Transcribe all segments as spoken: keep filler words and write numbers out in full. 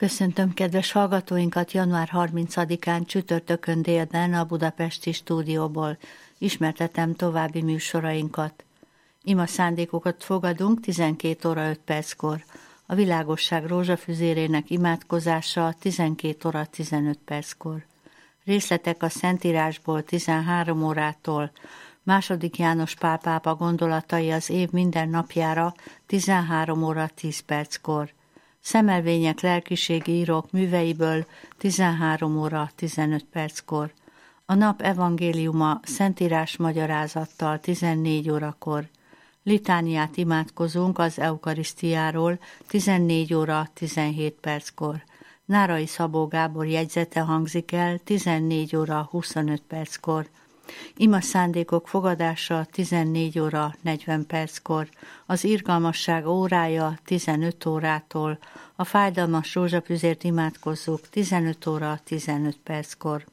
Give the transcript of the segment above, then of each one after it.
Köszöntöm kedves hallgatóinkat január harmincadikán csütörtökön délben a budapesti stúdióból. Ismertetem további műsorainkat. Ima szándékokat fogadunk tizenkét óra öt perckor. A világosság rózsafüzérének imádkozása tizenkét óra tizenöt perckor. Részletek a Szentírásból tizenhárom órától. Második János Pál pápa gondolatai az év minden napjára tizenhárom óra tíz perckor. Szemelvények lelkiségi írók műveiből tizenhárom óra tizenöt perckor. A nap evangéliuma Szentírás magyarázattal tizennégy órakor. Litániát imádkozunk az eukarisztiáról tizennégy óra tizenhét perckor. Nárai Szabó Gábor jegyzete hangzik el tizennégy óra huszonöt perckor. Ima szándékok fogadása tizennégy óra negyven perckor, az irgalmasság órája tizenöt órától, a fájdalmas rózsafüzért imádkozzuk tizenöt óra tizenöt perckor.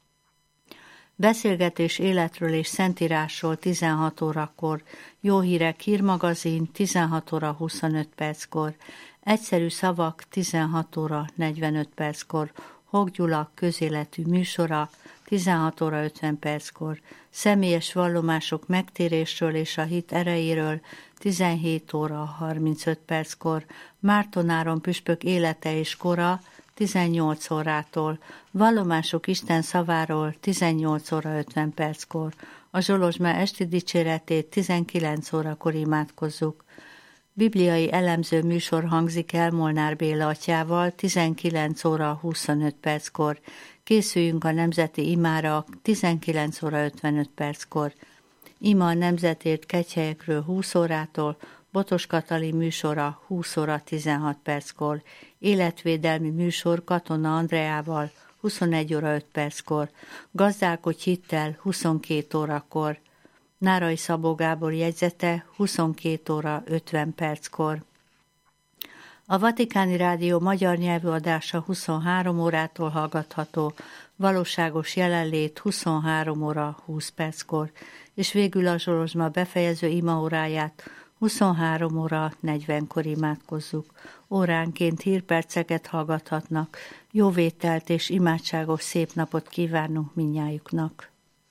Beszélgetés életről és Szentírásról tizenhat órakor, Jó hírek hírmagazin tizenhat óra huszonöt perckor, Egyszerű szavak tizenhat óra negyvenöt perckor, Hok Gyula közéletű műsora tizenhat óra ötven perckor, Személyes vallomások megtérésről és a hit erejéről tizenhét óra harmincöt perckor, Márton Áron püspök élete és kora tizennyolc órától, Vallomások Isten szaváról tizennyolc óra ötven perckor, a Zsolozsma esti dicséretét tizenkilenc órakor imádkozzuk. Bibliai elemző műsor hangzik el Molnár Béla atyával tizenkilenc óra huszonöt perckor. Készüljünk a nemzeti imára tizenkilenc óra ötvenöt perckor. Ima a nemzetért kegyhelyekről húsz órától, Botos Katalin műsora húsz óra tizenhat perckor. Életvédelmi műsor Katona Andreával huszonegy óra öt perckor. Gazdálkodj hittel huszonkét órakor. Nárai Szabó Gábor jegyzete huszonkét óra ötven perckor. A Vatikáni Rádió magyar nyelvű adása huszonhárom órától hallgatható, Valóságos jelenlét huszonhárom óra húsz perckor, és végül a Zsolozsma befejező imaóráját huszonhárom óra negyvenkor imádkozzuk. Óránként hírperceket hallgathatnak, jó vételt és imádságos szép napot kívánunk mindnyájuknak.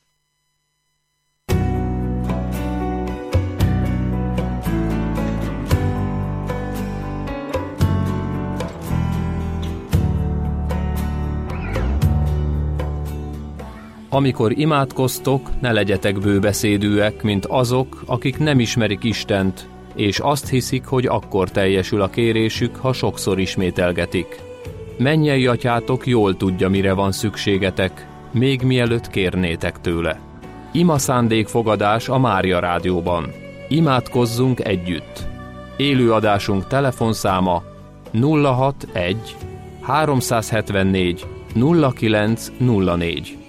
Amikor imádkoztok, ne legyetek bőbeszédűek, mint azok, akik nem ismerik Istent, és azt hiszik, hogy akkor teljesül a kérésük, ha sokszor ismételgetik. Mennyei atyátok jól tudja, mire van szükségetek, még mielőtt kérnétek tőle. Ima szándékfogadás a Mária Rádióban. Imádkozzunk együtt. Élőadásunk telefonszáma nulla hatvanegy háromszázhetvennégy nulla kilenc nulla négy.